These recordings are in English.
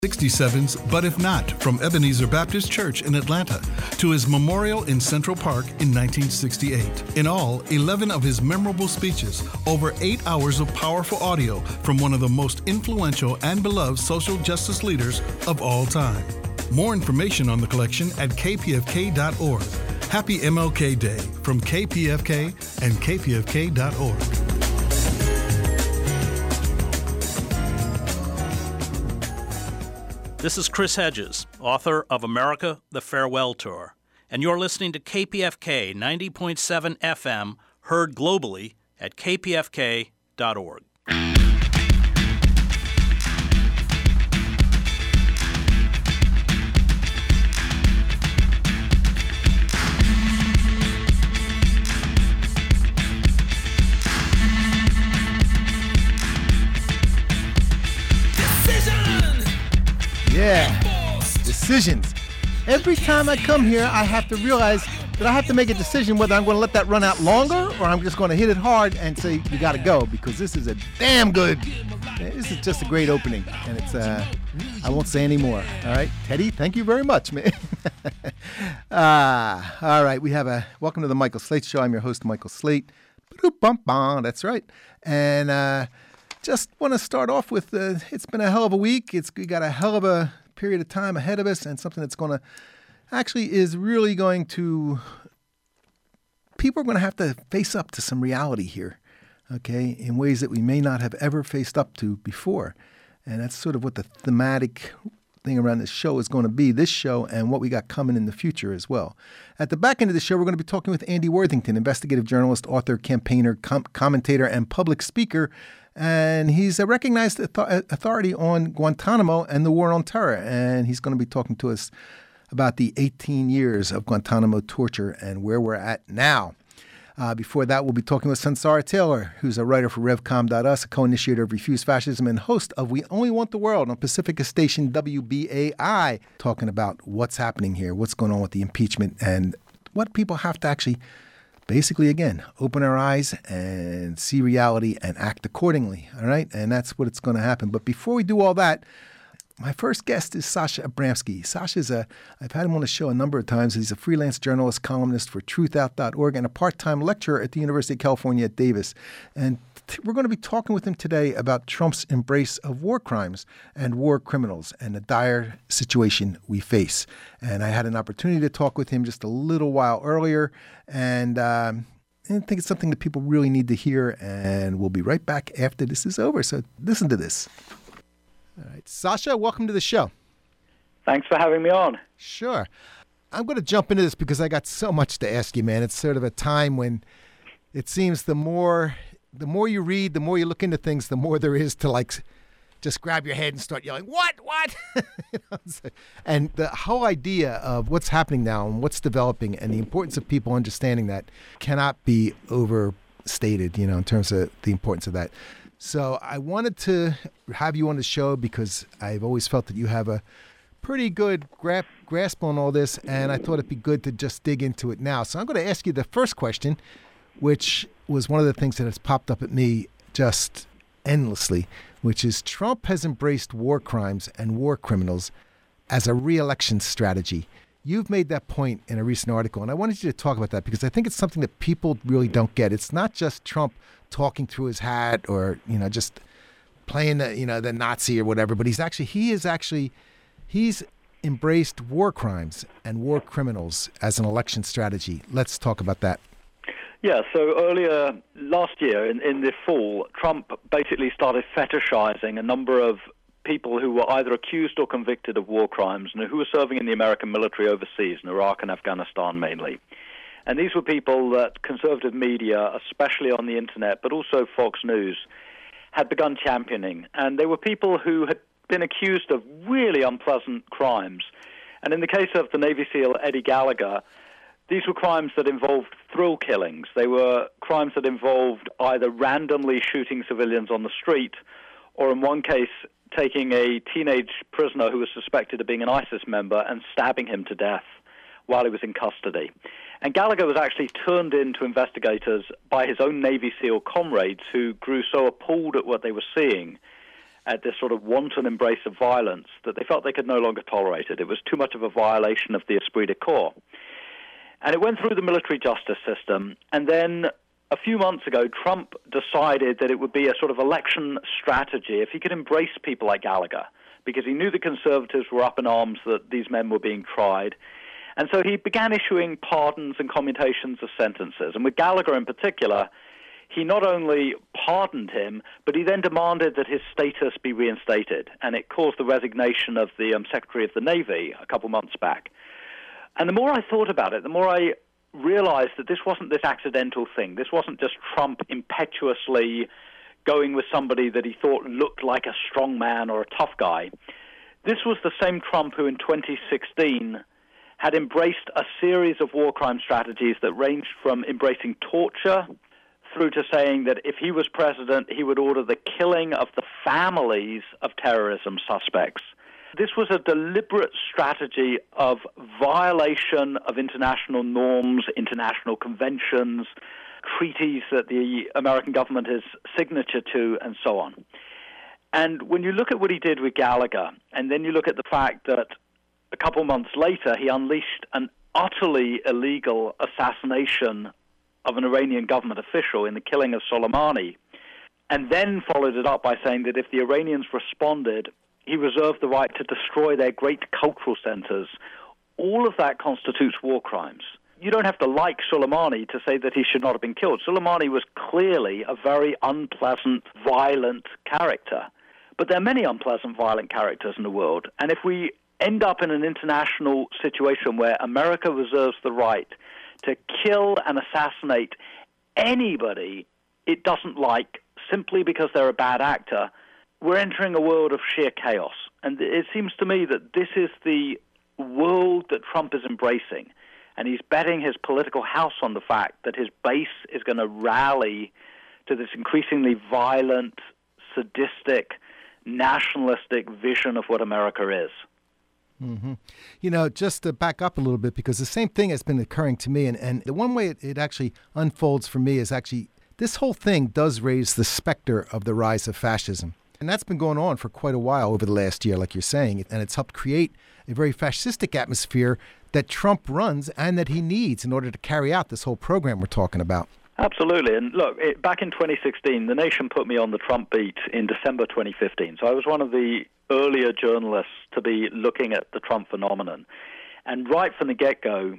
67's But If Not from Ebenezer Baptist Church in Atlanta to his memorial in Central Park in 1968. In all, 11 of his memorable speeches, over 8 hours of powerful audio from one of the most influential and beloved social justice leaders of all time. More information on the collection at kpfk.org. Happy MLK Day from KPFK and kpfk.org. This is Chris Hedges, author of America, the Farewell Tour, and you're listening to KPFK 90.7 FM, heard globally at kpfk.org. Yeah, decisions. Every time I come here, I have to realize that I have to make a decision whether I'm going to let that run out longer or I'm just going to hit it hard and say, you got to go, because this is a damn good, this is just a great opening. And it's, I won't say any more. All right, Teddy, thank you very much, man. All right, we have welcome to the Michael Slate Show. I'm your host, Michael Slate. That's right. And, just want to start off with, it's been a hell of a week. We got a hell of a period of time ahead of us, and something that's going to, actually is really going to, people are going to have to face up to some reality here, okay, in ways that we may not have ever faced up to before. And that's sort of what the thematic thing around this show is going to be, this show and what we got coming in the future as well. At the back end of the show, we're going to be talking with Andy Worthington, investigative journalist, author, campaigner, commentator, and public speaker. And he's a recognized authority on Guantanamo and the war on terror. And he's going to be talking to us about the 18 years of Guantanamo torture and where we're at now. Before that, we'll be talking with Sunsara Taylor, who's a writer for RevCom.us, a co-initiator of Refuse Fascism and host of We Only Want the World on Pacifica station WBAI, talking about what's happening here, what's going on with the impeachment, and what people have to actually basically, again, open our eyes and see reality and act accordingly, all right? And that's what it's going to happen. But before we do all that, my first guest is Sasha Abramsky. I've had him on the show a number of times. He's a freelance journalist, columnist for truthout.org, and a part-time lecturer at the University of California at Davis. And we're going to be talking with him today about Trump's embrace of war crimes and war criminals and the dire situation we face. And I had an opportunity to talk with him just a little while earlier, and I think it's something that people really need to hear, and we'll be right back after this is over. So listen to this. All right. Sasha, welcome to the show. Thanks for having me on. Sure. I'm going to jump into this because I got so much to ask you, man. It's sort of a time when it seems the more you read, the more you look into things, the more there is to, like, just grab your head and start yelling, what? You know, and the whole idea of what's happening now and what's developing and the importance of people understanding that cannot be overstated, you know, in terms of the importance of that. So I wanted to have you on the show because I've always felt that you have a pretty good grasp on all this, and I thought it'd be good to just dig into it now. So I'm going to ask you the first question, which was one of the things that has popped up at me just endlessly, which is Trump has embraced war crimes and war criminals as a re-election strategy. You've made that point in a recent article, and I wanted you to talk about that because I think it's something that people really don't get. It's not just Trump talking through his hat or, you know, just playing the Nazi or whatever, but he's embraced war crimes and war criminals as an election strategy. Let's talk about that. Yeah, so earlier last year, in the fall, Trump basically started fetishizing a number of people who were either accused or convicted of war crimes and who were serving in the American military overseas, in Iraq and Afghanistan mainly. And these were people that conservative media, especially on the internet, but also Fox News, had begun championing. And they were people who had been accused of really unpleasant crimes. And in the case of the Navy SEAL Eddie Gallagher, these were crimes that involved thrill killings. They were crimes that involved either randomly shooting civilians on the street or, in one case, taking a teenage prisoner who was suspected of being an ISIS member and stabbing him to death while he was in custody. And Gallagher was actually turned in to investigators by his own Navy SEAL comrades who grew so appalled at what they were seeing at this sort of wanton embrace of violence that they felt they could no longer tolerate it. It was too much of a violation of the esprit de corps. And it went through the military justice system, and then a few months ago, Trump decided that it would be a sort of election strategy if he could embrace people like Gallagher, because he knew the conservatives were up in arms that these men were being tried. And so he began issuing pardons and commutations of sentences. And with Gallagher in particular, he not only pardoned him, but he then demanded that his status be reinstated. And it caused the resignation of the Secretary of the Navy a couple months back. And the more I thought about it, the more I realized that this wasn't this accidental thing. This wasn't just Trump impetuously going with somebody that he thought looked like a strong man or a tough guy. This was the same Trump who in 2016 had embraced a series of war crime strategies that ranged from embracing torture through to saying that if he was president, he would order the killing of the families of terrorism suspects. This was a deliberate strategy of violation of international norms, international conventions, treaties that the American government is signature to, and so on. And when you look at what he did with Gallagher, and then you look at the fact that a couple months later he unleashed an utterly illegal assassination of an Iranian government official in the killing of Soleimani, and then followed it up by saying that if the Iranians responded, he reserved the right to destroy their great cultural centers. All of that constitutes war crimes. You don't have to like Soleimani to say that he should not have been killed. Soleimani was clearly a very unpleasant, violent character. But there are many unpleasant, violent characters in the world. And if we end up in an international situation where America reserves the right to kill and assassinate anybody it doesn't like simply because they're a bad actor, we're entering a world of sheer chaos. And it seems to me that this is the world that Trump is embracing. And he's betting his political house on the fact that his base is going to rally to this increasingly violent, sadistic, nationalistic vision of what America is. Mm-hmm. You know, just to back up a little bit, because the same thing has been occurring to me, and the one way it actually unfolds for me is actually this whole thing does raise the specter of the rise of fascism. And that's been going on for quite a while over the last year, like you're saying, and it's helped create a very fascistic atmosphere that Trump runs and that he needs in order to carry out this whole program we're talking about. Absolutely. And look, back in 2016, The Nation put me on the Trump beat in December 2015. So I was one of the earlier journalists to be looking at the Trump phenomenon. And right from the get-go,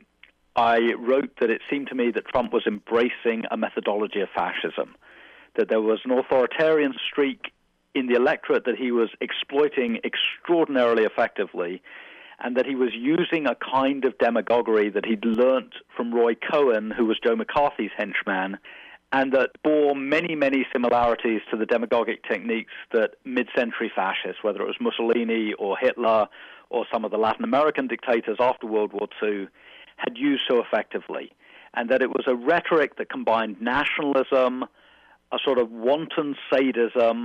I wrote that it seemed to me that Trump was embracing a methodology of fascism, that there was an authoritarian streak in the electorate that he was exploiting extraordinarily effectively, and that he was using a kind of demagoguery that he'd learnt from Roy Cohn, who was Joe McCarthy's henchman, and that bore many, many similarities to the demagogic techniques that mid-century fascists, whether it was Mussolini or Hitler or some of the Latin American dictators after World War II, had used so effectively. And that it was a rhetoric that combined nationalism, a sort of wanton sadism,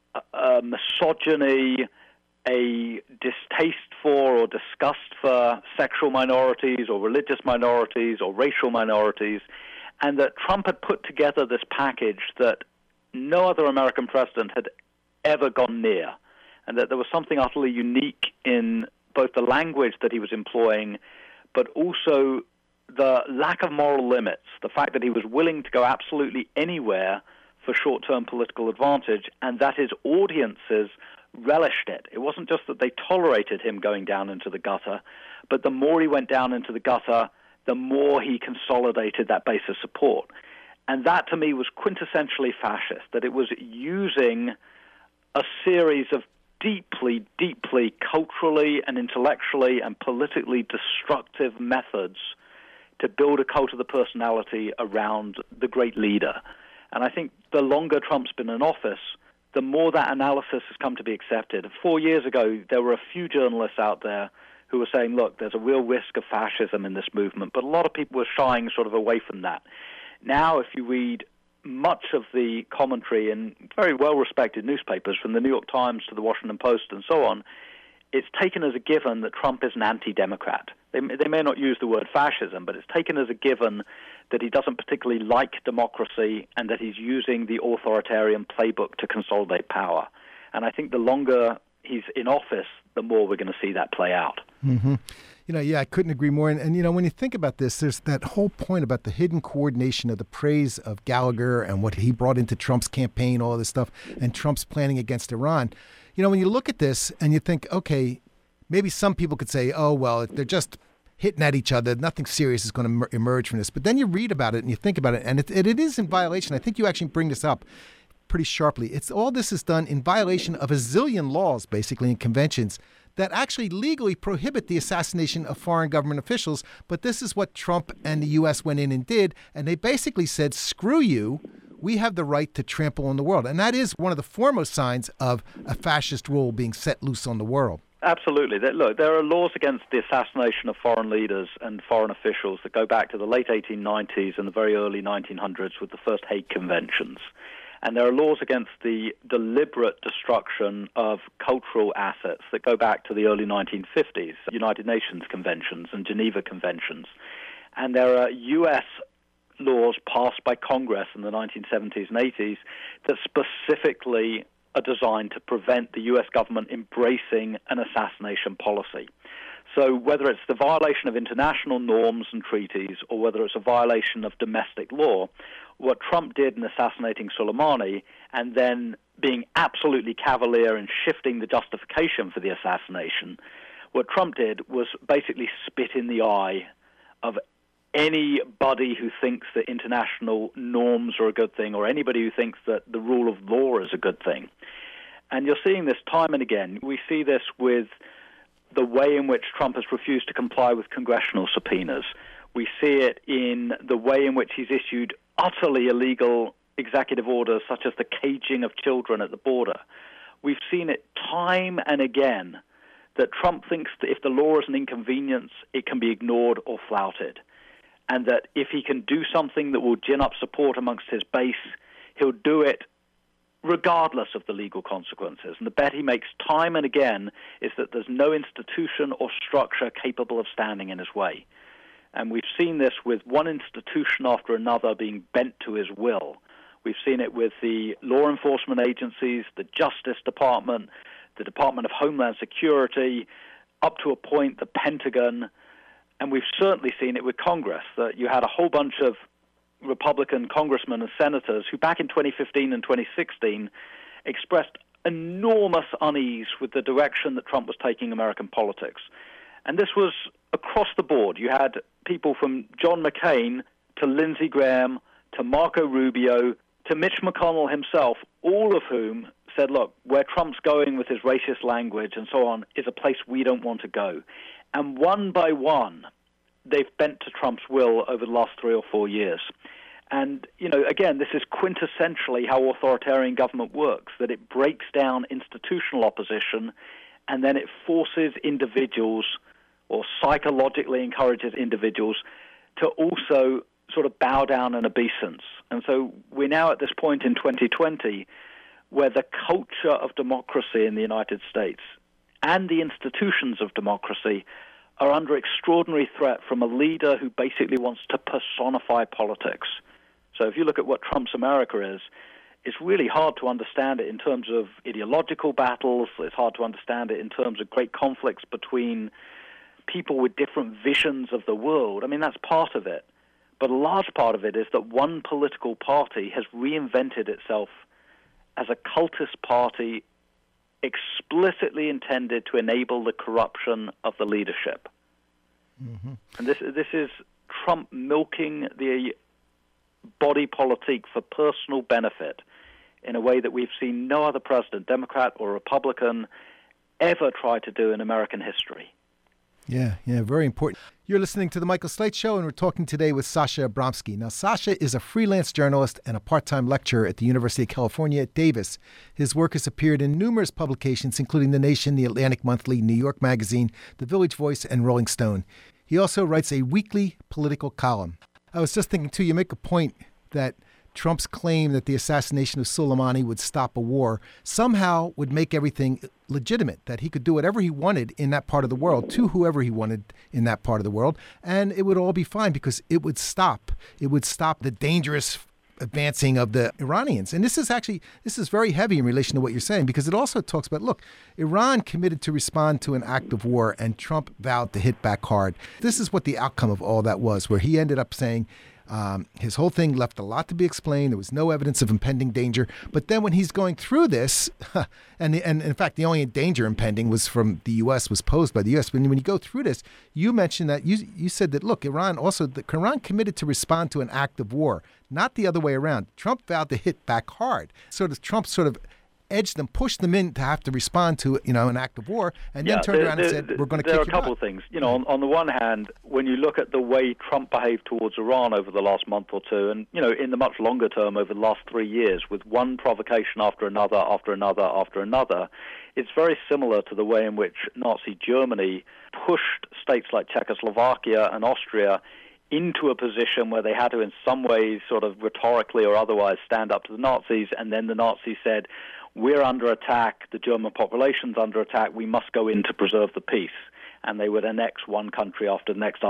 misogyny, a distaste for or disgust for sexual minorities or religious minorities or racial minorities, and that Trump had put together this package that no other American president had ever gone near, and that there was something utterly unique in both the language that he was employing, but also the lack of moral limits, the fact that he was willing to go absolutely anywhere for short-term political advantage, and that his audiences relished it. It wasn't just that they tolerated him going down into the gutter, but the more he went down into the gutter, the more he consolidated that base of support. And that, to me, was quintessentially fascist, that it was using a series of deeply, deeply culturally and intellectually and politically destructive methods to build a cult of the personality around the great leader. And I think the longer Trump's been in office, the more that analysis has come to be accepted. 4 years ago, there were a few journalists out there who were saying, look, there's a real risk of fascism in this movement, but a lot of people were shying sort of away from that. Now, if you read much of the commentary in very well-respected newspapers, from the New York Times to the Washington Post and so on, it's taken as a given that Trump is an anti-democrat. They may not use the word fascism, but it's taken as a given that he doesn't particularly like democracy and that he's using the authoritarian playbook to consolidate power. And I think the longer he's in office, the more we're going to see that play out. Mm-hmm. I couldn't agree more. And when you think about this, there's that whole point about the hidden coordination of the praise of Gallagher and what he brought into Trump's campaign, all this stuff, and Trump's planning against Iran. When you look at this and you think, okay, maybe some people could say, oh, well, they're just hitting at each other. Nothing serious is going to emerge from this. But then you read about it and you think about it, and it is in violation. I think you actually bring this up pretty sharply. All this is done in violation of a zillion laws, basically, and conventions that actually legally prohibit the assassination of foreign government officials. But this is what Trump and the U.S. went in and did. And they basically said, screw you. We have the right to trample on the world. And that is one of the foremost signs of a fascist rule being set loose on the world. Absolutely. Look, there are laws against the assassination of foreign leaders and foreign officials that go back to the late 1890s and the very early 1900s with the first Hague Conventions. And there are laws against the deliberate destruction of cultural assets that go back to the early 1950s, United Nations conventions and Geneva Conventions. And there are U.S. laws passed by Congress in the 1970s and 80s that specifically are designed to prevent the U.S. government embracing an assassination policy. So whether it's the violation of international norms and treaties or whether it's a violation of domestic law, what Trump did in assassinating Soleimani and then being absolutely cavalier in shifting the justification for the assassination, what Trump did was basically spit in the eye of anybody who thinks that international norms are a good thing or anybody who thinks that the rule of law is a good thing. And you're seeing this time and again. We see this with the way in which Trump has refused to comply with congressional subpoenas. We see it in the way in which he's issued utterly illegal executive orders, such as the caging of children at the border. We've seen it time and again that Trump thinks that if the law is an inconvenience, it can be ignored or flouted. And that if he can do something that will gin up support amongst his base, he'll do it regardless of the legal consequences. And the bet he makes time and again is that there's no institution or structure capable of standing in his way. And we've seen this with one institution after another being bent to his will. We've seen it with the law enforcement agencies, the Justice Department, the Department of Homeland Security, up to a point the Pentagon, and we've certainly seen it with Congress, that you had a whole bunch of Republican congressmen and senators who back in 2015 and 2016 expressed enormous unease with the direction that Trump was taking American politics. And this was across the board. You had people from John McCain to Lindsey Graham to Marco Rubio to Mitch McConnell himself, all of whom said, look, where Trump's going with his racist language and so on is a place we don't want to go. And one by one, they've bent to Trump's will over the last 3 or 4 years. And, again, this is quintessentially how authoritarian government works, that it breaks down institutional opposition and then it forces individuals or psychologically encourages individuals to also sort of bow down in obeisance. And so we're now at this point in 2020 where the culture of democracy in the United States and the institutions of democracy are under extraordinary threat from a leader who basically wants to personify politics. So if you look at what Trump's America is, it's really hard to understand it in terms of ideological battles. It's hard to understand it in terms of great conflicts between people with different visions of the world. I mean, that's part of it. But a large part of it is that one political party has reinvented itself as a cultist party explicitly intended to enable the corruption of the leadership. Mm-hmm. And this is Trump milking the body politique for personal benefit in a way that we've seen no other president, Democrat or Republican, ever try to do in American history. Yeah, very important. You're listening to The Michael Slate Show, and we're talking today with Sasha Abramsky. Now, Sasha is a freelance journalist and a part-time lecturer at the University of California at Davis. His work has appeared in numerous publications, including The Nation, The Atlantic Monthly, New York Magazine, The Village Voice, and Rolling Stone. He also writes a weekly political column. I was just thinking, too, you make a point that Trump's claim that the assassination of Soleimani would stop a war somehow would make everything legitimate, that he could do whatever he wanted in that part of the world to whoever he wanted in that part of the world, and it would all be fine because it would stop. It would stop the dangerous advancing of the Iranians. And this is very heavy in relation to what you're saying, because it also talks about, look, Iran committed to respond to an act of war and Trump vowed to hit back hard. This is what the outcome of all that was, where he ended up saying his whole thing left a lot to be explained. There was no evidence of impending danger. But then when he's going through this, and in fact, the only danger impending was from the U.S., was posed by the U.S. When you go through this, you mentioned that you said that, look, Iran committed to respond to an act of war, not the other way around. Trump vowed to hit back hard. Trump sort of edged them, pushed them in to have to respond to, an act of war, and then turned around and said, we're going to kick you out. There are a couple of things. On the one hand, when you look at the way Trump behaved towards Iran over the last month or two, and, in the much longer term over the last 3 years, with one provocation after another, after another, after another, it's very similar to the way in which Nazi Germany pushed states like Czechoslovakia and Austria into a position where they had to, in some ways, sort of rhetorically or otherwise, stand up to the Nazis, and then the Nazis said, we're under attack, the German population's under attack, we must go in to preserve the peace. And they would annex one country after the next,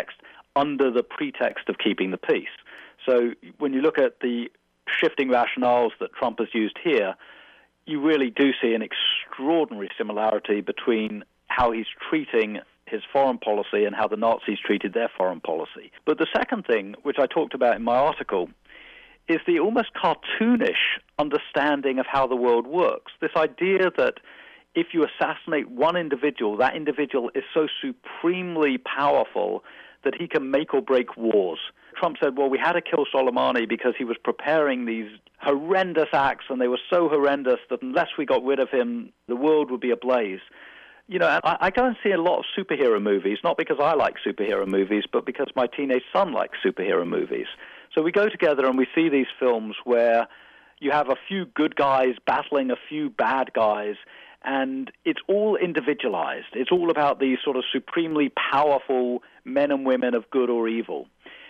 under the pretext of keeping the peace. So when you look at the shifting rationales that Trump has used here, you really do see an extraordinary similarity between how he's treating his foreign policy and how the Nazis treated their foreign policy. But the second thing, which I talked about in my article, is the almost cartoonish understanding of how the world works. This idea that if you assassinate one individual, that individual is so supremely powerful that he can make or break wars. Trump said, well, we had to kill Soleimani because he was preparing these horrendous acts, and they were so horrendous that unless we got rid of him, the world would be ablaze. And I go and see a lot of superhero movies, not because I like superhero movies, but because my teenage son likes superhero movies. So we go together and we see these films where you have a few good guys battling a few bad guys, and it's all individualized. It's all about these sort of supremely powerful men and women of good or evil.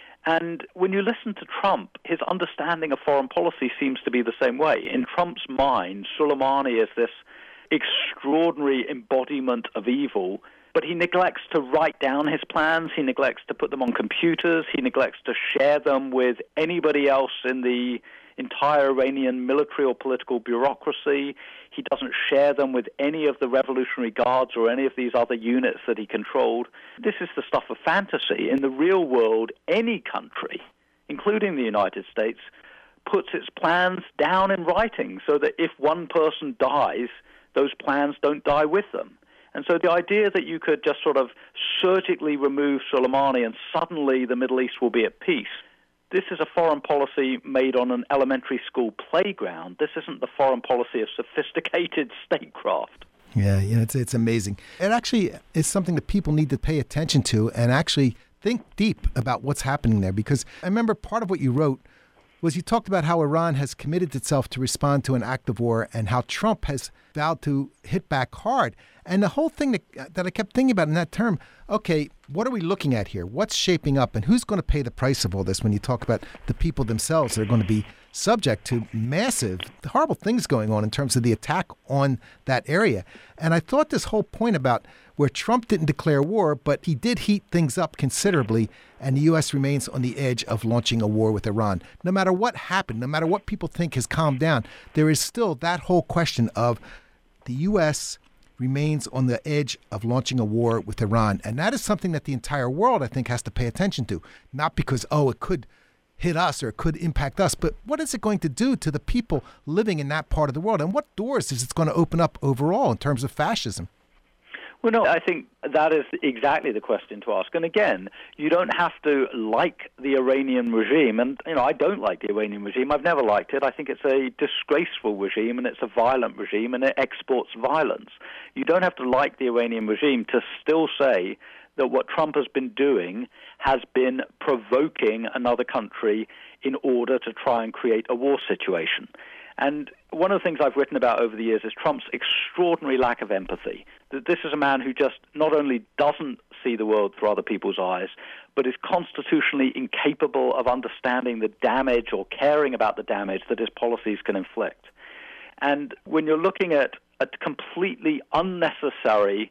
And when you listen to Trump, his understanding of foreign policy seems to be the same way. In Trump's mind, Soleimani is this extraordinary embodiment of evil, but he neglects to write down his plans, he neglects to put them on computers, he neglects to share them with anybody else in the entire Iranian military or political bureaucracy. He doesn't share them with any of the Revolutionary Guards or any of these other units that he controlled. This is the stuff of fantasy. In the real world, any country, including the United States, puts its plans down in writing so that if one person dies, those plans don't die with them. And so the idea that you could just sort of surgically remove Soleimani and suddenly the Middle East will be at peace, this is a foreign policy made on an elementary school playground. This isn't the foreign policy of sophisticated statecraft. Yeah, it's amazing. It actually is something that people need to pay attention to and actually think deep about what's happening there. Because I remember part of what you wrote was you talked about how Iran has committed itself to respond to an act of war and how Trump has vowed to hit back hard. And the whole thing that I kept thinking about in that term, okay, what are we looking at here? What's shaping up and who's going to pay the price of all this when you talk about the people themselves that are going to be subject to massive, horrible things going on in terms of the attack on that area? And I thought this whole point about where Trump didn't declare war, but he did heat things up considerably, and the U.S. remains on the edge of launching a war with Iran. No matter what happened, no matter what people think has calmed down, there is still that whole question of the U.S. remains on the edge of launching a war with Iran. And that is something that the entire world, I think, has to pay attention to. Not because, it could hit us or it could impact us, but what is it going to do to the people living in that part of the world? And what doors is it going to open up overall in terms of fascism? Well, no, I think that is exactly the question to ask. And again, you don't have to like the Iranian regime. And, I don't like the Iranian regime. I've never liked it. I think it's a disgraceful regime, and it's a violent regime, and it exports violence. You don't have to like the Iranian regime to still say that what Trump has been doing has been provoking another country in order to try and create a war situation. And one of the things I've written about over the years is Trump's extraordinary lack of empathy. This is a man who just not only doesn't see the world through other people's eyes, but is constitutionally incapable of understanding the damage or caring about the damage that his policies can inflict. And when you're looking at a completely unnecessary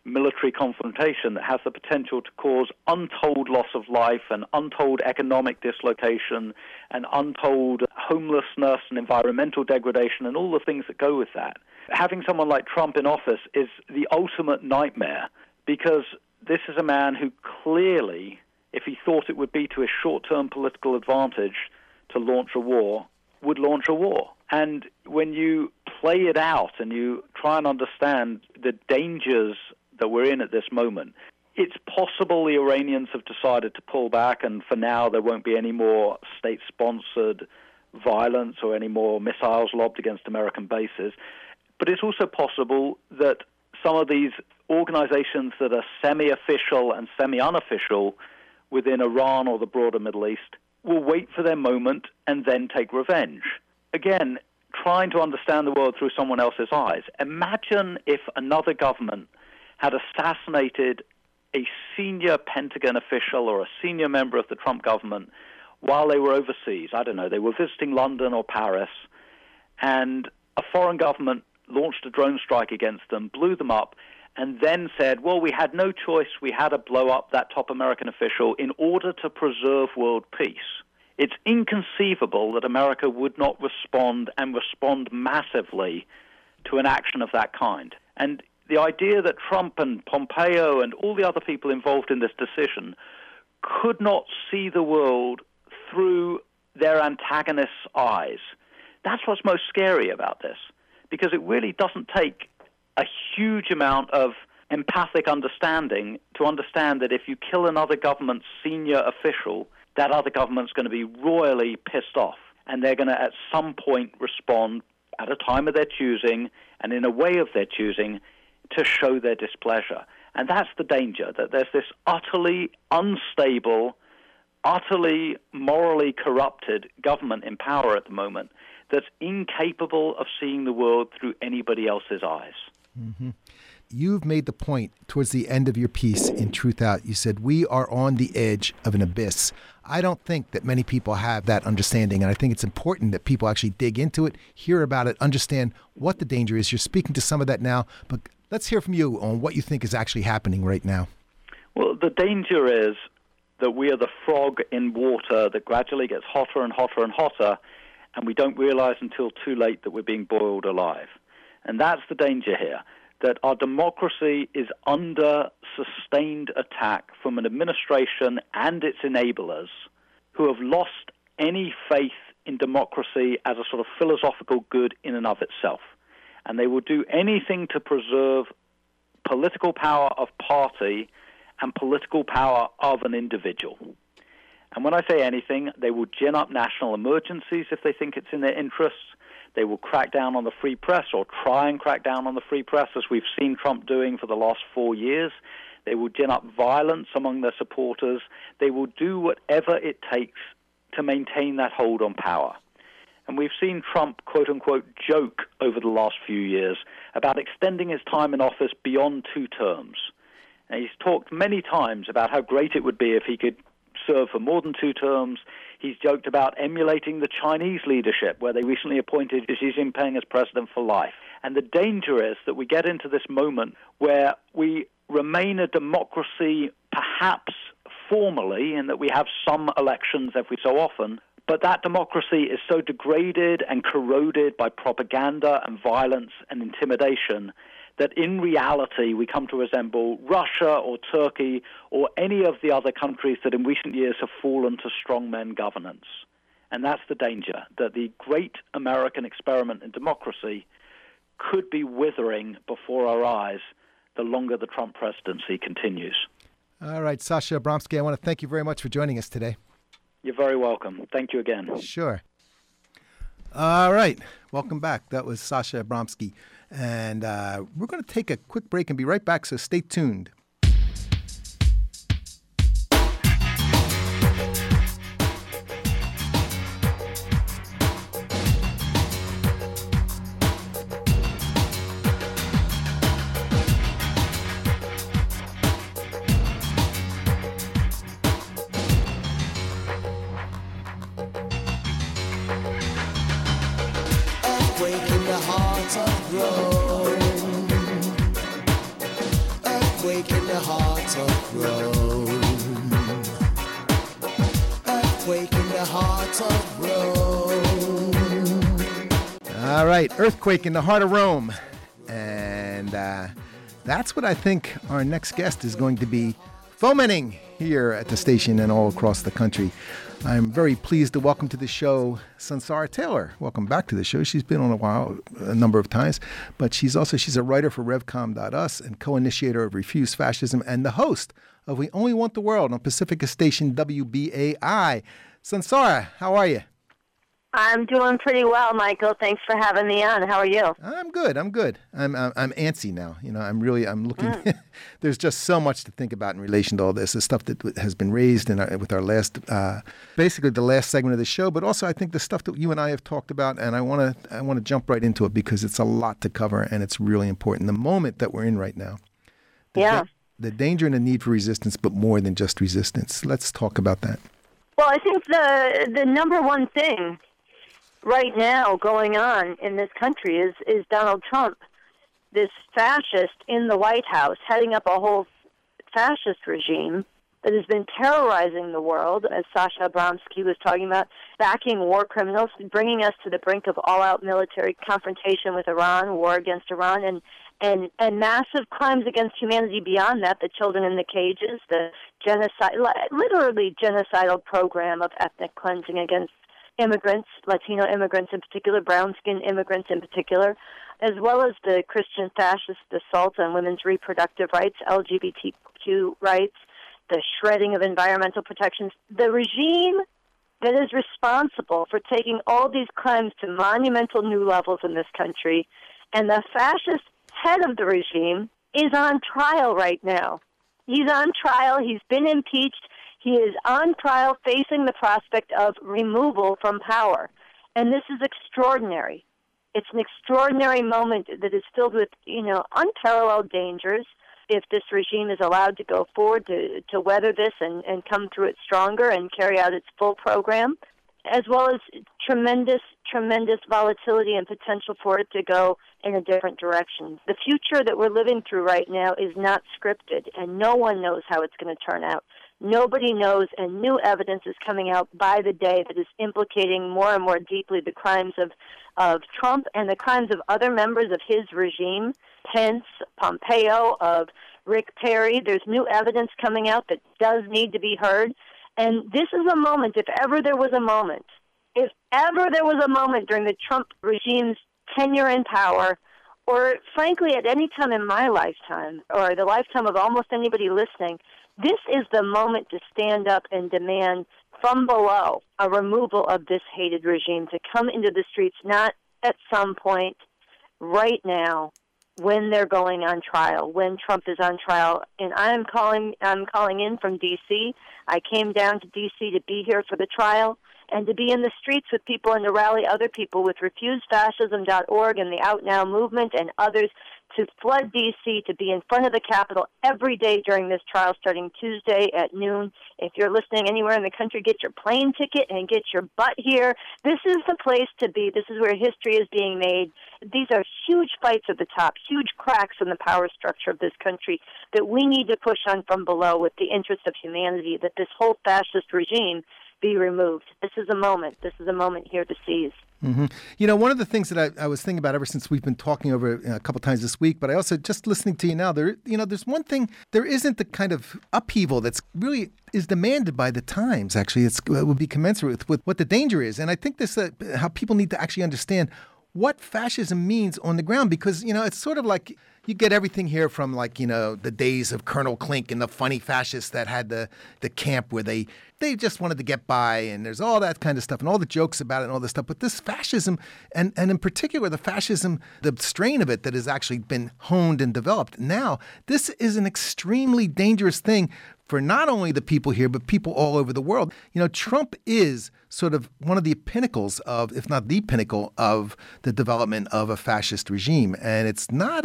military confrontation that has the potential to cause untold loss of life and untold economic dislocation and untold homelessness and environmental degradation and all the things that go with that. Having someone like Trump in office is the ultimate nightmare, because this is a man who clearly, if he thought it would be to his short-term political advantage to launch a war, would launch a war. And when you play it out and you try and understand the dangers that we're in at this moment, it's possible the Iranians have decided to pull back, and for now there won't be any more state-sponsored violence or any more missiles lobbed against American bases. But it's also possible that some of these organizations that are semi-official and semi-unofficial within Iran or the broader Middle East will wait for their moment and then take revenge. Again, trying to understand the world through someone else's eyes. Imagine if another government had assassinated a senior Pentagon official or a senior member of the Trump government while they were overseas. I don't know, they were visiting London or Paris, and a foreign government launched a drone strike against them, blew them up, and then said, well, we had no choice, we had to blow up that top American official in order to preserve world peace. It's inconceivable that America would not respond, and respond massively, to an action of that kind. And the idea that Trump and Pompeo and all the other people involved in this decision could not see the world through their antagonists' eyes, that's what's most scary about this, because it really doesn't take a huge amount of empathic understanding to understand that if you kill another government's senior official, that other government's going to be royally pissed off, and they're going to at some point respond at a time of their choosing and in a way of their choosing to show their displeasure. And that's the danger, that there's this utterly unstable, utterly morally corrupted government in power at the moment that's incapable of seeing the world through anybody else's eyes. Mm-hmm. You've made the point towards the end of your piece in Truth Out. You said, we are on the edge of an abyss. I don't think that many people have that understanding, and I think it's important that people actually dig into it, hear about it, understand what the danger is. You're speaking to some of that now, but let's hear from you on what you think is actually happening right now. Well, the danger is that we are the frog in water that gradually gets hotter and hotter and hotter, and we don't realize until too late that we're being boiled alive. And that's the danger here, that our democracy is under sustained attack from an administration and its enablers who have lost any faith in democracy as a sort of philosophical good in and of itself. And they will do anything to preserve political power of party and political power of an individual. And when I say anything, they will gin up national emergencies if they think it's in their interests. They will crack down on the free press, or try and crack down on the free press, as we've seen Trump doing for the last 4 years. They will gin up violence among their supporters. They will do whatever it takes to maintain that hold on power. And we've seen Trump, quote-unquote, joke over the last few years about extending his time in office beyond 2 terms. And he's talked many times about how great it would be if he could serve for more than 2 terms. He's joked about emulating the Chinese leadership, where they recently appointed Xi Jinping as president for life. And the danger is that we get into this moment where we remain a democracy, perhaps formally, in that we have some elections every so often, but that democracy is so degraded and corroded by propaganda and violence and intimidation that in reality we come to resemble Russia or Turkey or any of the other countries that in recent years have fallen to strongman governance. And that's the danger, that the great American experiment in democracy could be withering before our eyes the longer the Trump presidency continues. All right, Sasha Abramsky, I want to thank you very much for joining us today. You're very welcome. Thank you again. Sure. All right. Welcome back. That was Sasha Abramsky. And we're going to take a quick break and be right back, so stay tuned. Earthquake in the heart of Rome. Earthquake in the heart of Rome. All right, Earthquake in the Heart of Rome. And that's what I think our next guest is going to be fomenting here at the station and all across the country. I'm very pleased to welcome to the show Sunsara Taylor. Welcome back to the show. She's been on a number of times, but she's a writer for Revcom.us and co-initiator of Refuse Fascism and the host of We Only Want the World on Pacifica station WBAI. Sunsara, how are you? I'm doing pretty well, Michael. Thanks for having me on. How are you? I'm good. I'm antsy now. I'm looking. There's just so much to think about in relation to all this. The stuff that has been raised with our last, basically the last segment of the show, but also I think the stuff that you and I have talked about, and I want to jump right into it because it's a lot to cover and it's really important. The moment that we're in right now. The danger and the need for resistance, but more than just resistance. Let's talk about that. Well, I think the number one thing right now going on in this country is Donald Trump, this fascist in the White House, heading up a whole fascist regime that has been terrorizing the world, as Sasha Abramsky was talking about, backing war criminals, bringing us to the brink of all-out military confrontation with Iran, war against Iran, and massive crimes against humanity beyond that, the children in the cages, the literally genocidal program of ethnic cleansing against immigrants, Latino immigrants in particular, brown-skinned immigrants in particular, as well as the Christian fascist assault on women's reproductive rights, LGBTQ rights, the shredding of environmental protections. The regime that is responsible for taking all these crimes to monumental new levels in this country, and the fascist head of the regime is on trial right now. He's on trial. He's been impeached. He is on trial facing the prospect of removal from power. And this is extraordinary. It's an extraordinary moment that is filled with, unparalleled dangers if this regime is allowed to go forward to weather this and come through it stronger and carry out its full program, as well as tremendous volatility and potential for it to go in a different direction. The future that we're living through right now is not scripted, and no one knows how it's going to turn out. Nobody knows, and new evidence is coming out by the day that is implicating more and more deeply the crimes of Trump and the crimes of other members of his regime, Pence, Pompeo, of Rick Perry. There's new evidence coming out that does need to be heard. And this is a moment, if ever there was a moment during the Trump regime's tenure in power, or frankly at any time in my lifetime, or the lifetime of almost anybody listening, this is the moment to stand up and demand from below a removal of this hated regime, to come into the streets, not at some point, right now, when they're going on trial, when Trump is on trial. And I'm calling in from D.C. I came down to D.C. to be here for the trial and to be in the streets with people and to rally other people with RefuseFascism.org and the Out Now movement and others to flood D.C., to be in front of the Capitol every day during this trial starting Tuesday at noon. If you're listening anywhere in the country, get your plane ticket and get your butt here. This is the place to be. This is where history is being made. These are huge fights at the top, huge cracks in the power structure of this country that we need to push on from below with the interest of humanity, that this whole fascist regime be removed. This is a moment. This is a moment here to seize. Mm-hmm. One of the things that I was thinking about ever since we've been talking over a couple times this week, but I also just listening to you now, there's one thing, there isn't the kind of upheaval that's really is demanded by the times. Actually, it would be commensurate with what the danger is. And I think this, how people need to actually understand what fascism means on the ground, because, it's sort of like you get everything here from the days of Colonel Klink and the funny fascists that had the camp where they just wanted to get by, and there's all that kind of stuff and all the jokes about it and all this stuff. But this fascism, and in particular the fascism, the strain of it that has actually been honed and developed now, this is an extremely dangerous thing for not only the people here, but people all over the world. Trump is sort of one of the pinnacles of, if not the pinnacle of the development of a fascist regime. And it's not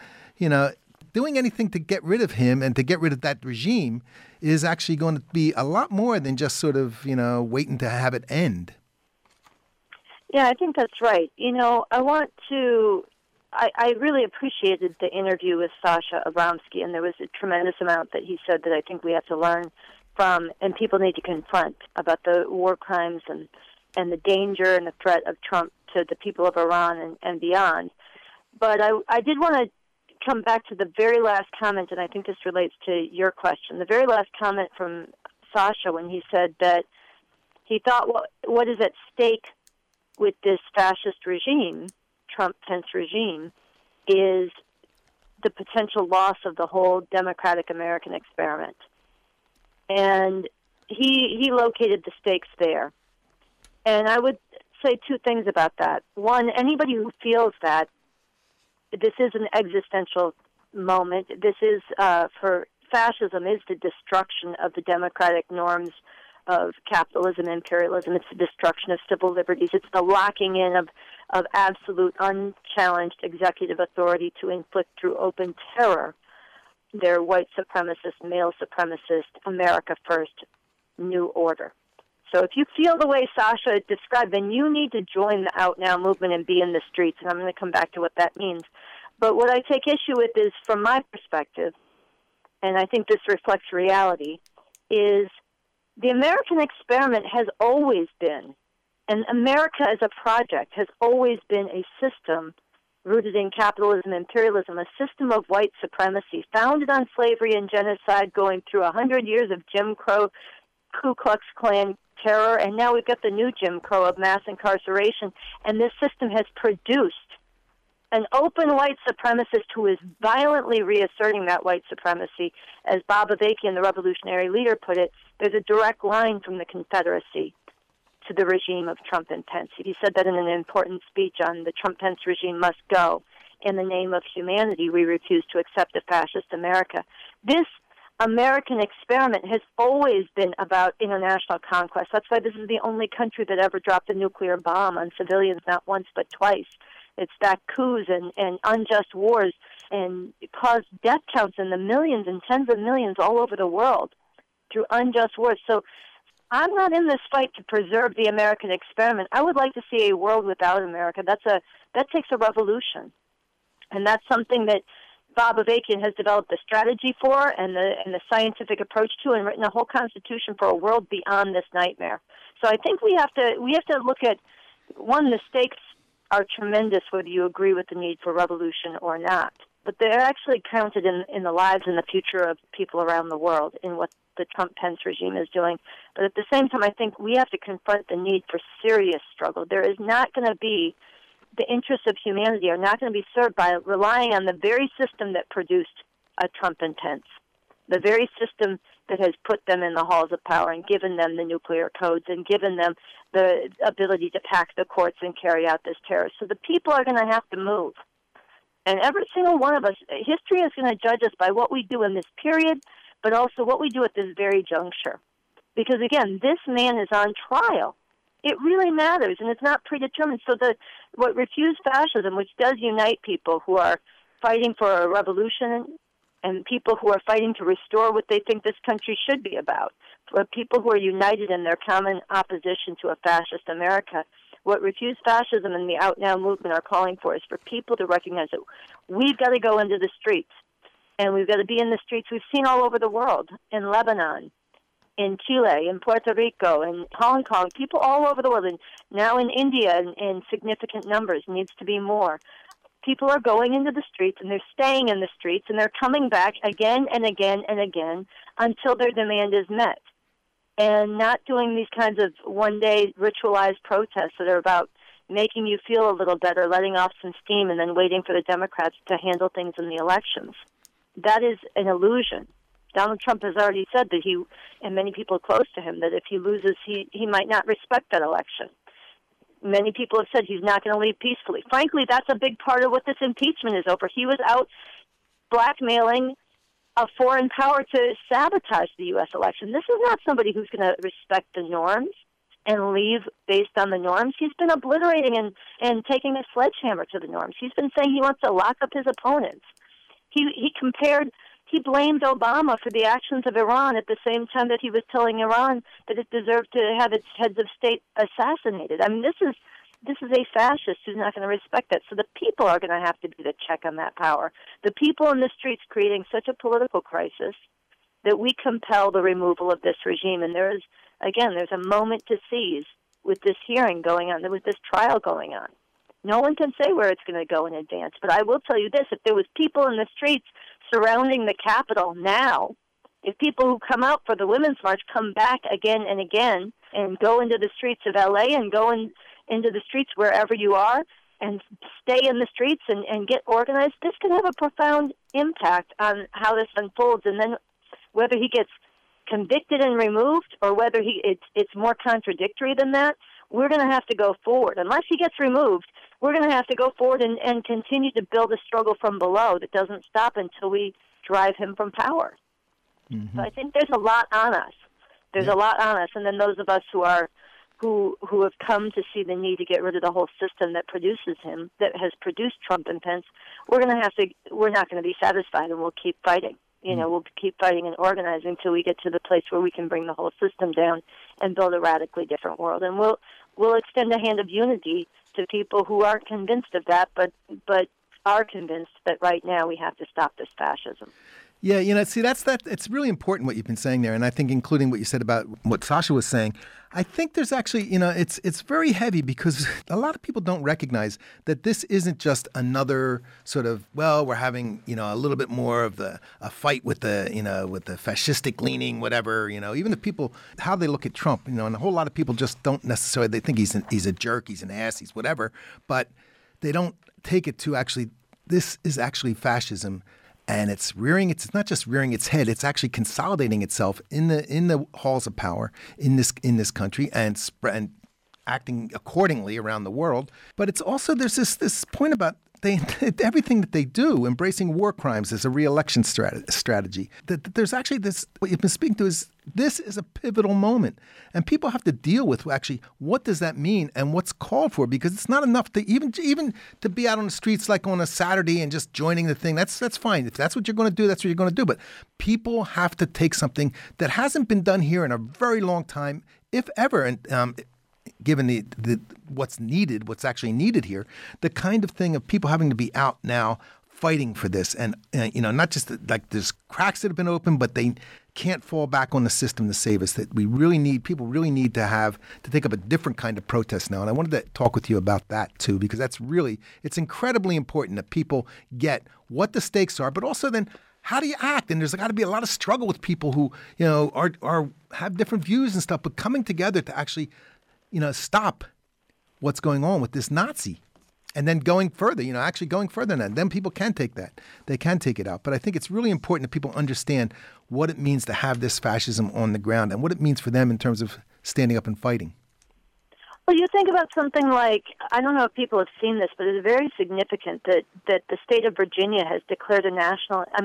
doing anything to get rid of him and to get rid of that regime is actually going to be a lot more than just sort of, waiting to have it end. Yeah, I think that's right. I want to I really appreciated the interview with Sasha Abramsky, and there was a tremendous amount that he said that I think we have to learn from, and people need to confront about the war crimes and the danger and the threat of Trump to the people of Iran and beyond. But I did want to come back to the very last comment, and I think this relates to your question. The very last comment from Sasha when he said that he thought what is at stake with this fascist regime, Trump-Pence regime, is the potential loss of the whole democratic American experiment. And he located the stakes there. And I would say two things about that. One, anybody who feels that this is an existential moment, this is, for fascism, is the destruction of the democratic norms of capitalism, imperialism. It's the destruction of civil liberties. It's the locking in of absolute, unchallenged executive authority to inflict through open terror their white supremacist, male supremacist, America First new order. So if you feel the way Sasha described, then you need to join the Out Now movement and be in the streets, and I'm going to come back to what that means. But what I take issue with is, from my perspective, and I think this reflects reality, is the American experiment has always been, and America as a project has always been a system rooted in capitalism, imperialism, a system of white supremacy, founded on slavery and genocide, going through 100 years of Jim Crow, Ku Klux Klan terror, and now we've got the new Jim Crow of mass incarceration, and this system has produced an open white supremacist who is violently reasserting that white supremacy. As Bob Avakian, the revolutionary leader, put it, there's a direct line from the Confederacy to the regime of Trump and Pence. He said that in an important speech on the Trump-Pence regime must go. In the name of humanity, we refuse to accept a fascist America. This American experiment has always been about international conquest. That's why this is the only country that ever dropped a nuclear bomb on civilians, not once but twice. It's that coups and unjust wars and caused death counts in the millions and tens of millions all over the world through unjust wars. So I'm not in this fight to preserve the American experiment. I would like to see a world without America. That takes a revolution. And that's something that Bob Avakian has developed a strategy for and the scientific approach to, and written a whole constitution for a world beyond this nightmare. So I think we have to look at, one, the stakes are tremendous whether you agree with the need for revolution or not. But they're actually counted in the lives and the future of people around the world in what the Trump-Pence regime is doing. But at the same time, I think we have to confront the need for serious struggle. There is not going to be, the interests of humanity are not going to be served by relying on the very system that produced a Trump and Pence, the very system that has put them in the halls of power and given them the nuclear codes and given them the ability to pack the courts and carry out this terror. So the people are going to have to move. And every single one of us, history is going to judge us by what we do in this period, but also what we do at this very juncture. Because, again, this man is on trial. It really matters, and it's not predetermined. So what Refuse Fascism, which does unite people who are fighting for a revolution and people who are fighting to restore what they think this country should be about, for people who are united in their common opposition to a fascist America, what Refuse Fascism and the Out Now movement are calling for is for people to recognize that we've got to go into the streets, and we've got to be in the streets. We've seen all over the world, in Lebanon, in Chile, in Puerto Rico, in Hong Kong, people all over the world, and now in India in significant numbers, needs to be more. People are going into the streets, and they're staying in the streets, and they're coming back again and again and again until their demand is met. And not doing these kinds of one-day ritualized protests that are about making you feel a little better, letting off some steam, and then waiting for the Democrats to handle things in the elections. That is an illusion. Donald Trump has already said that he, and many people close to him, that if he loses, he might not respect that election. Many people have said he's not going to leave peacefully. Frankly, that's a big part of what this impeachment is over. He was out blackmailing a foreign power to sabotage the U.S. election. This is not somebody who's going to respect the norms and leave based on the norms. He's been obliterating and taking a sledgehammer to the norms. He's been saying he wants to lock up his opponents. He blamed Obama for the actions of Iran at the same time that he was telling Iran that it deserved to have its heads of state assassinated. I mean, this is a fascist who's not going to respect that. So the people are going to have to be the check on that power. The people in the streets creating such a political crisis that we compel the removal of this regime. And there's a moment to seize with this hearing going on, with this trial going on. No one can say where it's going to go in advance. But I will tell you this, if there was people in the streets surrounding the Capitol now, if people who come out for the Women's March come back again and again and go into the streets of L.A. and go into the streets wherever you are and stay in the streets and get organized, this could have a profound impact on how this unfolds. And then whether he gets convicted and removed or whether it's more contradictory than that, we're going to have to go forward. Unless he gets removed, we're going to have to go forward and continue to build a struggle from below that doesn't stop until we drive him from power. Mm-hmm. So I think there's a lot on us. There's a lot on us, and then those of us who have come to see the need to get rid of the whole system that produces him, that has produced Trump and Pence, we're not going to be satisfied, and we'll keep fighting. We'll keep fighting and organizing until we get to the place where we can bring the whole system down and build a radically different world. And we'll extend a hand of unity to people who aren't convinced of that, but are convinced that right now we have to stop this fascism. Yeah, it's really important what you've been saying there, and I think including what you said about what Sasha was saying. I think there's actually, it's very heavy because a lot of people don't recognize that this isn't just another sort of, we're having, a little bit more of a fight with the fascistic leaning, whatever, even the people, how they look at Trump, and a whole lot of people just don't necessarily, they think he's a jerk, he's an ass, he's whatever, but they don't take it to actually, this is actually fascism. And it's not just rearing its head, it's actually consolidating itself in the halls of power in this country and acting accordingly around the world. But it's also, there's this point about everything that they do, embracing war crimes as a re-election strategy. That there's actually this, what you've been speaking to is, this is a pivotal moment. And people have to deal with actually what does that mean and what's called for, because it's not enough to even to be out on the streets like on a Saturday and just joining the thing. That's fine. If that's what you're going to do, that's what you're going to do. But people have to take something that hasn't been done here in a very long time, if ever. And given the what's actually needed here, the kind of thing of people having to be out now fighting for this, and not just like there's cracks that have been opened, but they can't fall back on the system to save us. That people really need to take up a different kind of protest now. And I wanted to talk with you about that too, because it's incredibly important that people get what the stakes are, but also then how do you act? And there's got to be a lot of struggle with people who have different views and stuff, but coming together to actually stop what's going on with this Nazi. And then going further, actually going further than that. Then people can take that. They can take it out. But I think it's really important that people understand what it means to have this fascism on the ground and what it means for them in terms of standing up and fighting. Well, you think about something like, I don't know if people have seen this, but it's very significant that the state of Virginia has declared a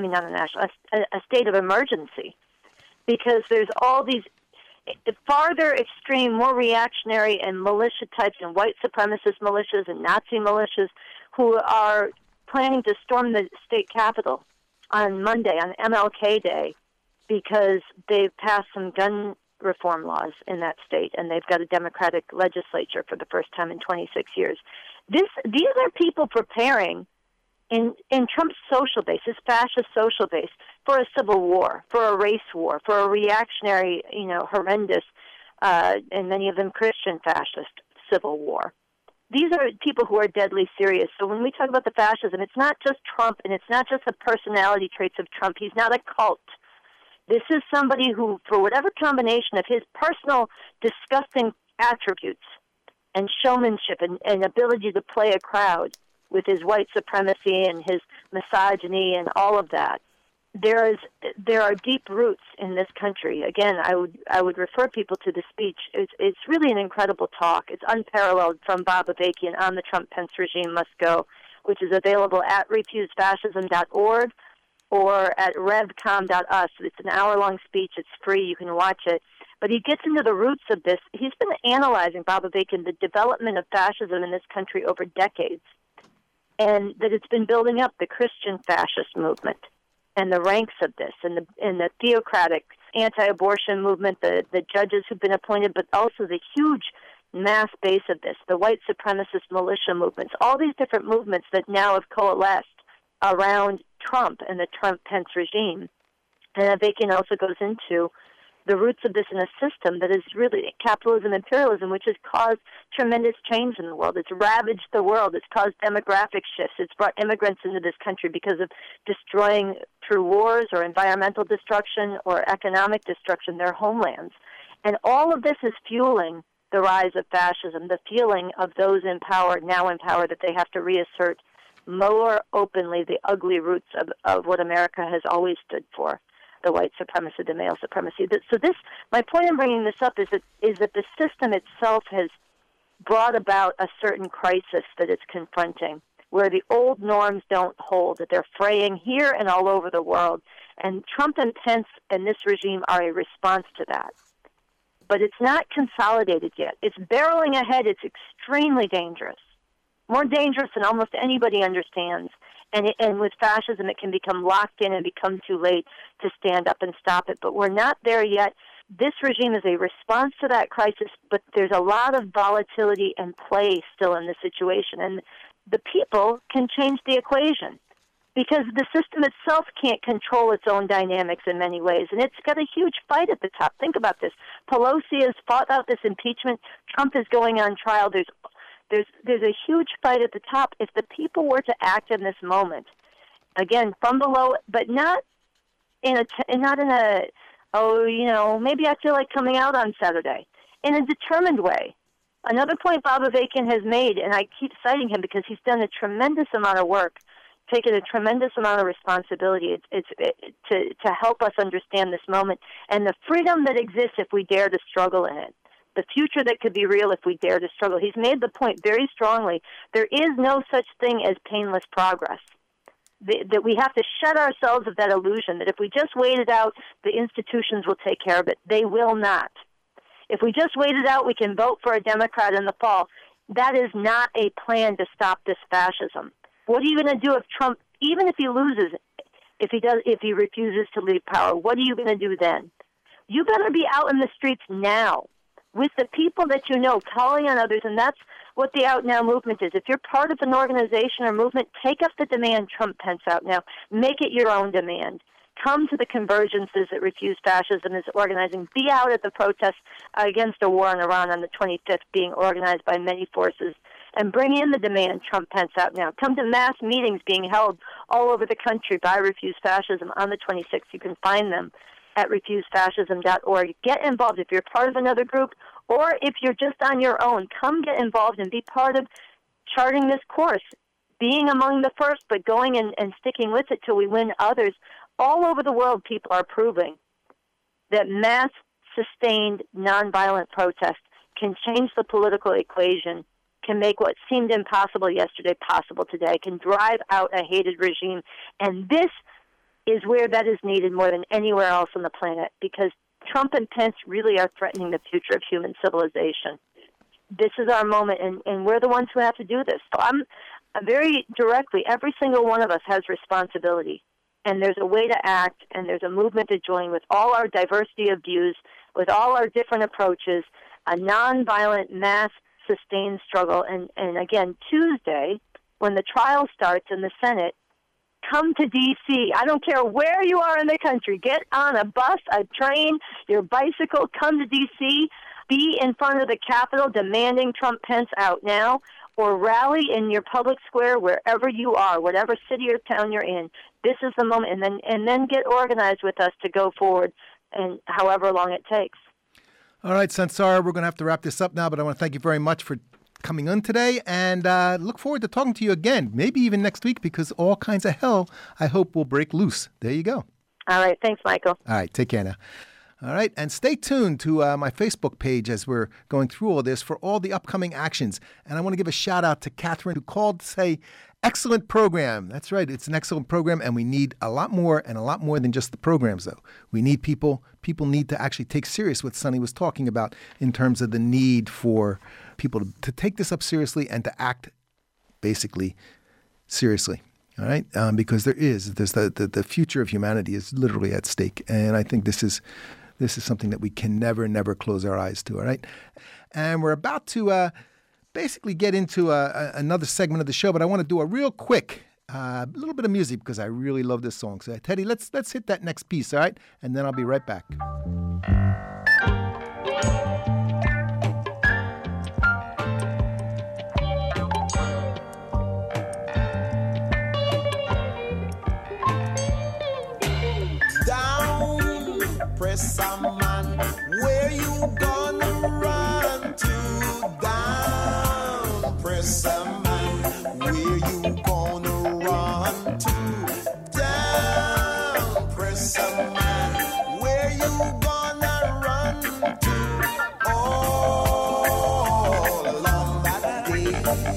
state of emergency, because there's all these farther extreme, more reactionary and militia types and white supremacist militias and Nazi militias who are planning to storm the state capitol on Monday, on MLK Day, because they've passed some gun reform laws in that state, and they've got a Democratic legislature for the first time in 26 years. These are people preparing in Trump's social base, his fascist social base, for a civil war, for a race war, for a reactionary, horrendous, and many of them Christian fascist civil war. These are people who are deadly serious. So when we talk about the fascism, it's not just Trump, and it's not just the personality traits of Trump. He's not a cult. This is somebody who, for whatever combination of his personal disgusting attributes and showmanship and ability to play a crowd with his white supremacy and his misogyny and all of that, there are deep roots in this country. Again, I would refer people to the speech. It's really an incredible talk. It's unparalleled, from Bob Avakian on the Trump-Pence regime must go, which is available at refusefascism.org or at revcom.us. It's an hour-long speech. It's free. You can watch it. But he gets into the roots of this. He's been analyzing, Bob Avakian, the development of fascism in this country over decades, and that it's been building up the Christian fascist movement and the ranks of this, and the theocratic anti-abortion movement, the judges who've been appointed, but also the huge mass base of this, the white supremacist militia movements, all these different movements that now have coalesced around Trump and the Trump-Pence regime. And Avakian also goes into the roots of this in a system that is really capitalism, imperialism, which has caused tremendous change in the world. It's ravaged the world. It's caused demographic shifts. It's brought immigrants into this country because of destroying, through wars or environmental destruction or economic destruction, their homelands. And all of this is fueling the rise of fascism, the feeling of those in power, now in power, that they have to reassert more openly the ugly roots of what America has always stood for, the white supremacy, the male supremacy. So this, my point in bringing this up is that the system itself has brought about a certain crisis that it's confronting, where the old norms don't hold, that they're fraying here and all over the world. And Trump and Pence and this regime are a response to that. But it's not consolidated yet. It's barreling ahead. It's extremely dangerous, more dangerous than almost anybody understands. And with fascism, it can become locked in and become too late to stand up and stop it. But we're not there yet. This regime is a response to that crisis, but there's a lot of volatility and play still in the situation. And the people can change the equation, because the system itself can't control its own dynamics in many ways. And it's got a huge fight at the top. Think about this. Pelosi has fought out this impeachment. Trump is going on trial. There's a huge fight at the top. If the people were to act in this moment, again, from below, but not in a maybe I feel like coming out on Saturday, in a determined way. Another point Bob Avakian has made, and I keep citing him because he's done a tremendous amount of work, taken a tremendous amount of responsibility to help us understand this moment and the freedom that exists if we dare to struggle in it. The future that could be real if we dare to struggle. He's made the point very strongly. There is no such thing as painless progress. That we have to shed ourselves of that illusion that if we just wait it out, the institutions will take care of it. They will not. If we just wait it out, we can vote for a Democrat in the fall. That is not a plan to stop this fascism. What are you going to do if Trump, even if he loses, if he refuses to leave power, what are you going to do then? You better be out in the streets now with the people that you know, calling on others, and that's what the Out Now movement is. If you're part of an organization or movement, take up the demand Trump Pence Out Now. Make it your own demand. Come to the convergences that Refuse Fascism is organizing. Be out at the protests against a war in Iran on the 25th being organized by many forces, and bring in the demand Trump Pence Out Now. Come to mass meetings being held all over the country by Refuse Fascism on the 26th. You can find them at refusefascism.org. Get involved. If you're part of another group or if you're just on your own, come get involved and be part of charting this course, being among the first, but going and sticking with it till we win others. All over the world, people are proving that mass, sustained, nonviolent protest can change the political equation, can make what seemed impossible yesterday possible today, can drive out a hated regime. And this is where that is needed more than anywhere else on the planet, because Trump and Pence really are threatening the future of human civilization. This is our moment, and we're the ones who have to do this. So I'm very directly, every single one of us has responsibility, and there's a way to act, and there's a movement to join with all our diversity of views, with all our different approaches, a nonviolent, mass, sustained struggle. And again, Tuesday, when the trial starts in the Senate, come to D.C. I don't care where you are in the country. Get on a bus, a train, your bicycle. Come to D.C. Be in front of the Capitol demanding Trump Pence out now, or rally in your public square wherever you are, whatever city or town you're in. This is the moment, and then get organized with us to go forward, and however long it takes. All right, Sansara, we're going to have to wrap this up now, but I want to thank you very much for coming on today, and look forward to talking to you again, maybe even next week, because all kinds of hell, I hope, will break loose. There you go. All right. Thanks, Michael. All right. Take care now. All right. And stay tuned to my Facebook page as we're going through all this for all the upcoming actions. And I want to give a shout out to Catherine, who called to say, excellent program. That's right. It's an excellent program, and we need a lot more, and a lot more than just the programs, though. We need people need to actually take serious what Sonny was talking about in terms of the need for people to take this up seriously and to act basically seriously. All right. Because there's the future of humanity is literally at stake. And I think this is This is something that we can never close our eyes to, all right? And we're about to basically get into another segment of the show, but I want to do a real quick little bit of music because I really love this song. So, Teddy, let's hit that next piece, all right? And then I'll be right back. Press some man, where you gonna run to? Down, press some man, where you gonna run to? Down, press some man, where you gonna run to? All along that day.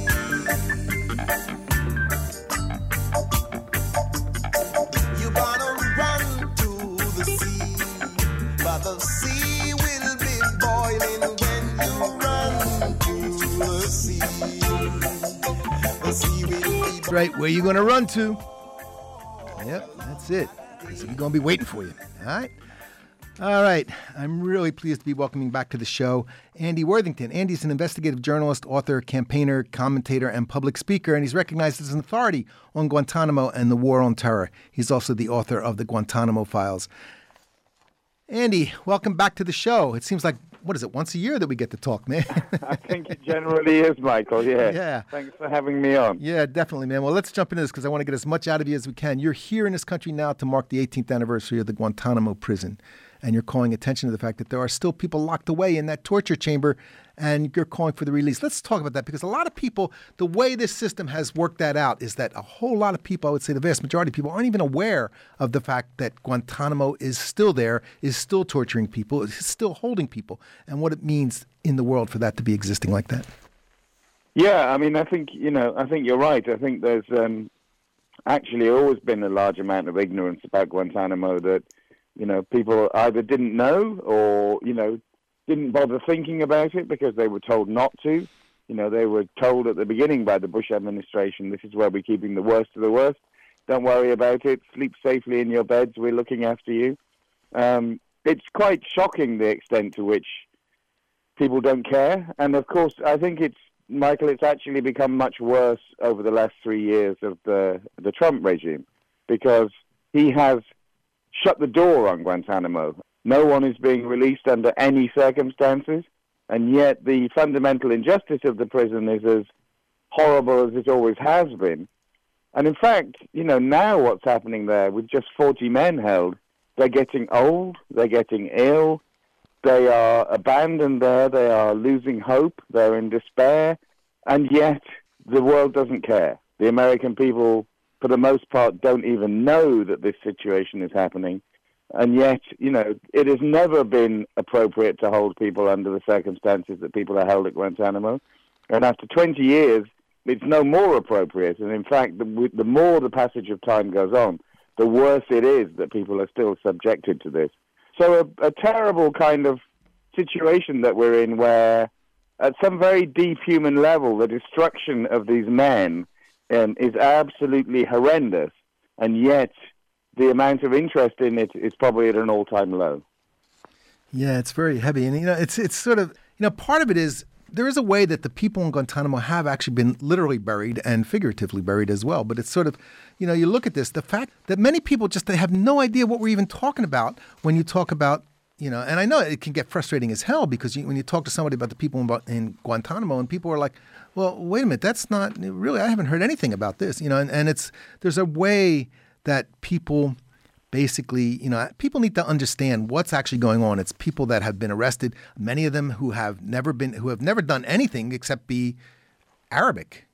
You gonna run to the sea, but the sea will be boiling when you run to the sea. The sea will be That's right. Where you going to run to? Yep, that's it. We're going to be waiting for you. All right? All right. I'm really pleased to be welcoming back to the show Andy Worthington. Andy's an investigative journalist, author, campaigner, commentator, and public speaker, and he's recognized as an authority on Guantanamo and the war on terror. He's also the author of the Guantanamo Files. Andy, welcome back to the show. It seems like, what is it, once a year that we get to talk, man? I think it generally is, Michael, yeah. Yeah. Thanks for having me on. Yeah, definitely, man. Well, let's jump into this because I want to get as much out of you as we can. You're here in this country now to mark the 18th anniversary of the Guantanamo prison, and you're calling attention to the fact that there are still people locked away in that torture chamber, and you're calling for the release. Let's talk about that because a lot of people, the way this system has worked that out is that a whole lot of people, I would say the vast majority of people, aren't even aware of the fact that Guantanamo is still there, is still torturing people, is still holding people, and what it means in the world for that to be existing like that. Yeah, I mean, I think you're right. I think there's actually always been a large amount of ignorance about Guantanamo that, people either didn't know or, didn't bother thinking about it because they were told not to. They were told at the beginning by the Bush administration, this is where we're keeping the worst of the worst. Don't worry about it. Sleep safely in your beds. We're looking after you. It's quite shocking the extent to which people don't care. And, of course, I think it's actually become much worse over the last 3 years of the Trump regime because he has shut the door on Guantanamo. No one is being released under any circumstances, and yet the fundamental injustice of the prison is as horrible as it always has been. And in fact, now what's happening there with just 40 men held, they're getting old, they're getting ill, they are abandoned there, they are losing hope, they're in despair, and yet the world doesn't care. The American people, for the most part, don't even know that this situation is happening. And yet, it has never been appropriate to hold people under the circumstances that people are held at Guantanamo. And after 20 years, it's no more appropriate. And in fact, the more the passage of time goes on, the worse it is that people are still subjected to this. So a terrible kind of situation that we're in where, at some very deep human level, the destruction of these men is absolutely horrendous. And yet the amount of interest in it is probably at an all-time low. Yeah, it's very heavy. And, it's sort of, part of it is there is a way that the people in Guantanamo have actually been literally buried and figuratively buried as well. But it's sort of, you look at this, the fact that many people just they have no idea what we're even talking about when you talk about, and I know it can get frustrating as hell because when you talk to somebody about the people in Guantanamo and people are like, well, wait a minute, that's not really, I haven't heard anything about this, and there's a way that people basically, people need to understand what's actually going on. It's people that have been arrested, many of them who have never done anything except be Arabic,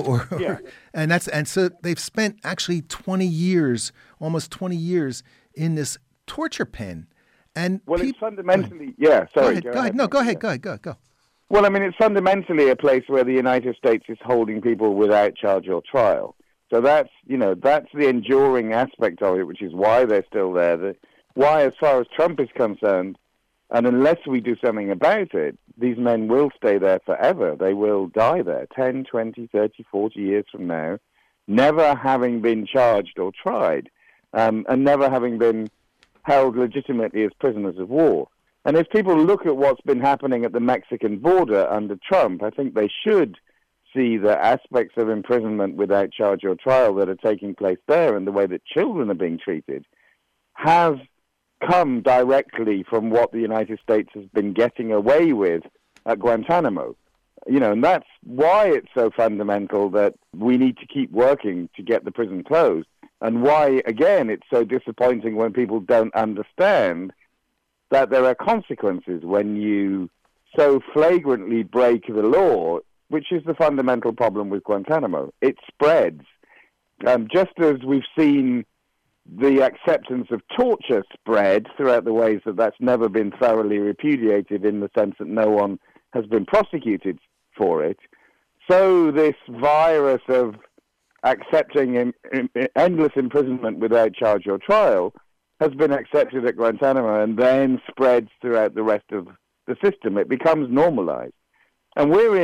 and so they've spent actually almost 20 years in this torture pen. And it's fundamentally, yeah, sorry. Go ahead. No, go ahead. Go. Well, I mean, it's fundamentally a place where the United States is holding people without charge or trial. So that's the enduring aspect of it, which is why they're still there. Why, as far as Trump is concerned, and unless we do something about it, these men will stay there forever. They will die there 10, 20, 30, 40 years from now, never having been charged or tried, and never having been held legitimately as prisoners of war. And if people look at what's been happening at the Mexican border under Trump, I think they should see the aspects of imprisonment without charge or trial that are taking place there and the way that children are being treated have come directly from what the United States has been getting away with at Guantanamo. And that's why it's so fundamental that we need to keep working to get the prison closed, and why, again, it's so disappointing when people don't understand that there are consequences when you so flagrantly break the law, which is the fundamental problem with Guantanamo. It spreads. Just as we've seen the acceptance of torture spread throughout the ways that that's never been thoroughly repudiated in the sense that no one has been prosecuted for it, so this virus of accepting endless imprisonment without charge or trial has been accepted at Guantanamo and then spreads throughout the rest of the system. It becomes normalized. And we're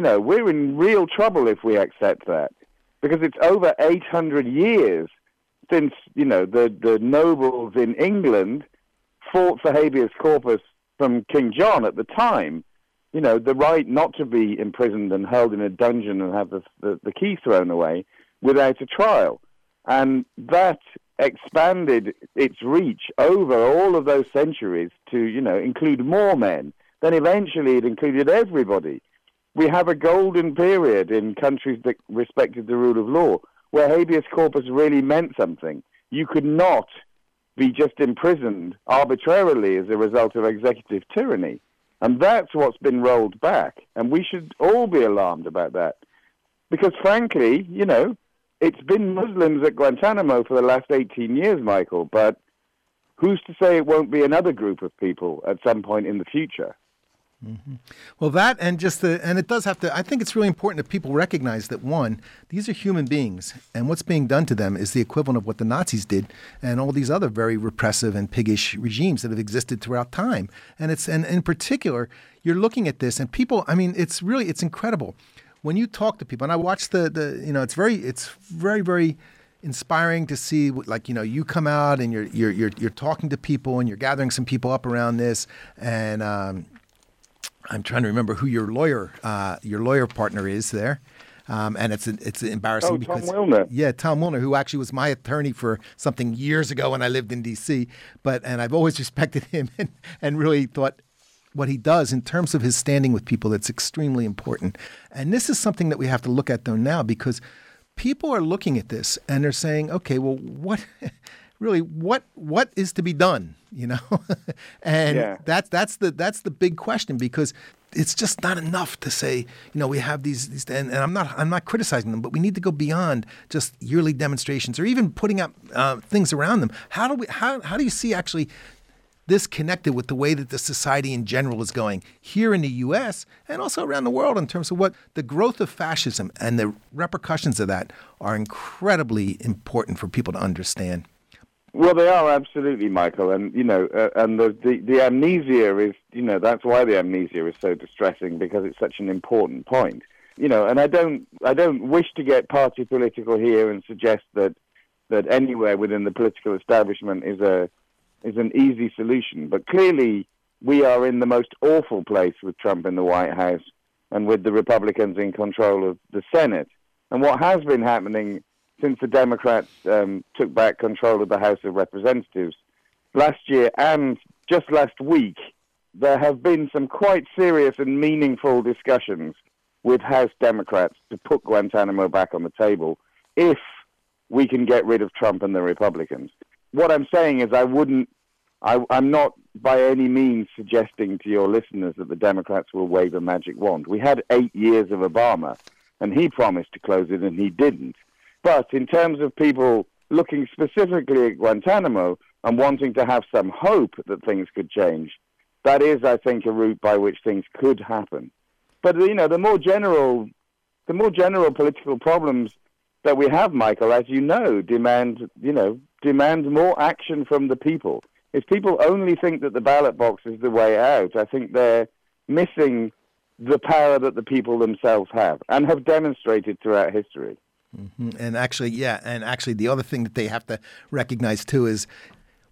in real trouble if we accept that, because it's over 800 years since, the nobles in England fought for habeas corpus from King John at the time, the right not to be imprisoned and held in a dungeon and have the key thrown away without a trial. And that expanded its reach over all of those centuries to, include more men. Then eventually it included everybody. We have a golden period in countries that respected the rule of law where habeas corpus really meant something. You could not be just imprisoned arbitrarily as a result of executive tyranny. And that's what's been rolled back. And we should all be alarmed about that. Because frankly, it's been Muslims at Guantanamo for the last 18 years, Michael, but who's to say it won't be another group of people at some point in the future? Mm-hmm. Well, that and it does have to, I think it's really important that people recognize that, one, these are human beings, and what's being done to them is the equivalent of what the Nazis did and all these other very repressive and piggish regimes that have existed throughout time. And in particular, you're looking at this and people, it's incredible. When you talk to people, and I watch it's very, very inspiring to see, you come out and you're talking to people and you're gathering some people up around this, and I'm trying to remember who your lawyer partner is there, and it's embarrassing because Tom Wilner. Yeah, Tom Wilner, who actually was my attorney for something years ago when I lived in D.C. And I've always respected him and really thought what he does in terms of his standing with people, that's extremely important. And this is something that we have to look at though now, because people are looking at this and they're saying, okay, well, what is to be done, and yeah. that's the big question, because it's just not enough to say, we have these and I'm not criticizing them, but we need to go beyond just yearly demonstrations or even putting up things around them. How do you see actually this connected with the way that the society in general is going here in the U.S. and also around the world in terms of what the growth of fascism and the repercussions of that are incredibly important for people to understand? Well, they are absolutely, Michael, and and the amnesia is, that's why the amnesia is so distressing, because it's such an important point. And I don't wish to get party political here and suggest that anywhere within the political establishment is an easy solution, but clearly we are in the most awful place with Trump in the White House and with the Republicans in control of the Senate. And what has been happening since the Democrats took back control of the House of Representatives last year and just last week, there have been some quite serious and meaningful discussions with House Democrats to put Guantanamo back on the table if we can get rid of Trump and the Republicans. What I'm saying is I'm not by any means suggesting to your listeners that the Democrats will wave a magic wand. We had 8 years of Obama, and he promised to close it, and he didn't. But in terms of people looking specifically at Guantanamo and wanting to have some hope that things could change, that is, I think, a route by which things could happen. But, the more general political problems that we have, Michael, as you know, demand more action from the people. If people only think that the ballot box is the way out, I think they're missing the power that the people themselves have and have demonstrated throughout history. Mm-hmm. And actually, the other thing that they have to recognize too is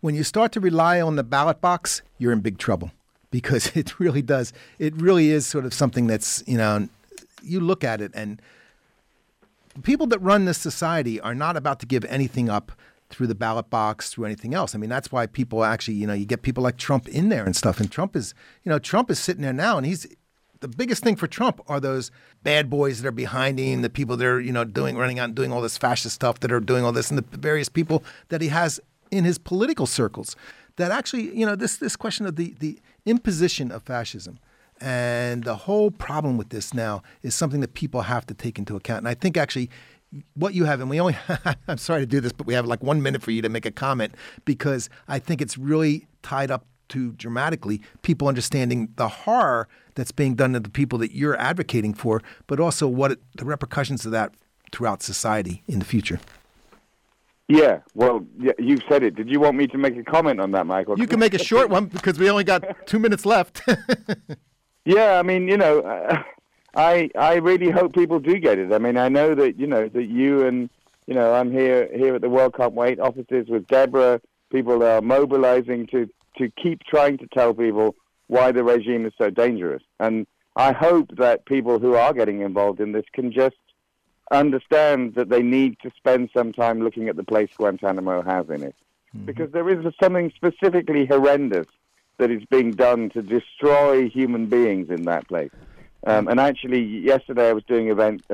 when you start to rely on the ballot box, you're in big trouble, because it really does. It really is sort of something that's, you look at it, and people that run this society are not about to give anything up through the ballot box, through anything else. I mean, that's why people actually, you get people like Trump in there and stuff. And Trump is sitting there now, and the biggest thing for Trump are those bad boys that are behind him, the people that are, running out and doing all this fascist stuff, that are doing all this, and the various people that he has in his political circles that actually, this question of the imposition of fascism and the whole problem with this now is something that people have to take into account. And I think actually what you have, and we only, I'm sorry to do this, but we have like 1 minute for you to make a comment, because I think it's really tied up to dramatically people understanding the horror that's being done to the people that you're advocating for, but also the repercussions of that throughout society in the future. Yeah, well, you've said it. Did you want me to make a comment on that, Michael? You can make a short one, because we only got 2 minutes left. Yeah, I mean, I really hope people do get it. I mean, I know that, that you and, I'm here at the World Can't Wait offices with Deborah. People are mobilizing to keep trying to tell people why the regime is so dangerous. And I hope that people who are getting involved in this can just understand that they need to spend some time looking at the place Guantanamo has in it. Mm-hmm. Because there is something specifically horrendous that is being done to destroy human beings in that place. And actually, yesterday I was doing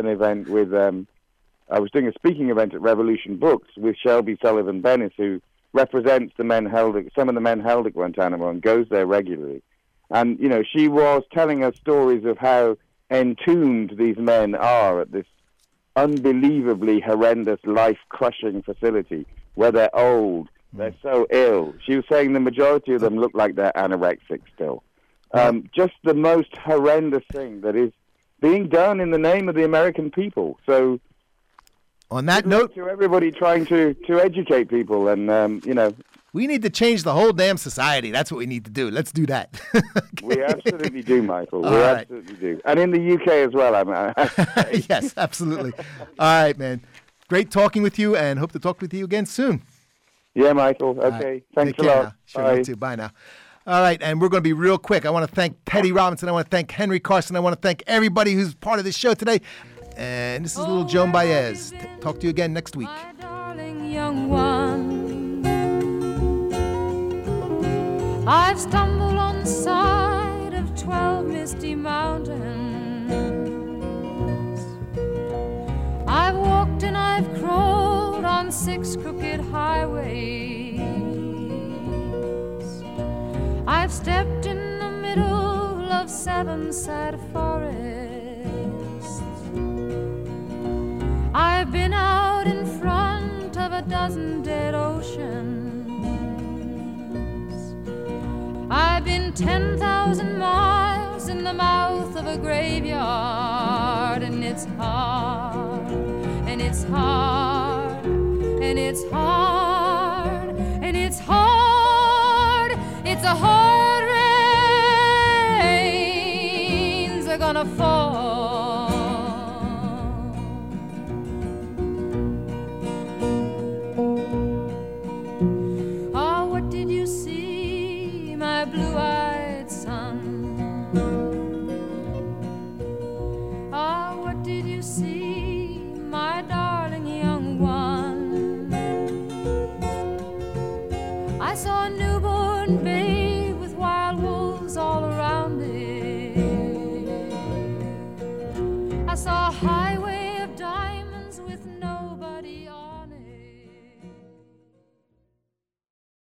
I was doing a speaking event at Revolution Books with Shelby Sullivan Bennis, who represents some of the men held at Guantanamo and goes there regularly. And, she was telling us stories of how entombed these men are at this unbelievably horrendous, life-crushing facility where they're old, they're so ill. She was saying the majority of them look like they're anorexic still. Just the most horrendous thing that is being done in the name of the American people. So, on that note, to everybody trying to educate people, and we need to change the whole damn society. That's what we need to do. Let's do that. Okay. We absolutely do, Michael. Absolutely do, and in the UK as well. Yes, absolutely. All right, man. Great talking with you, and hope to talk with you again soon. Yeah, Michael. Okay. Right. Thanks a lot. Sure, Bye. you too. Bye now. All right, and we're going to be real quick. I want to thank Teddy Robinson. I want to thank Henry Carson. I want to thank everybody who's part of this show today. And this is little Joan Baez. Talk to you again next week. My darling young one, I've stumbled on the side of 12 misty mountains. I've walked and I've crawled on 6 crooked highways. I've stepped in the middle of 7 sad forests. I've been out in front of a dozen dead oceans. I've been 10,000 miles in the mouth of a graveyard, and it's hard, and it's hard, and it's hard, and it's hard. It's a hard rains are gonna fall. Blue-eyed son, what did you see, my darling young one? I saw a newborn babe with wild wolves all around it.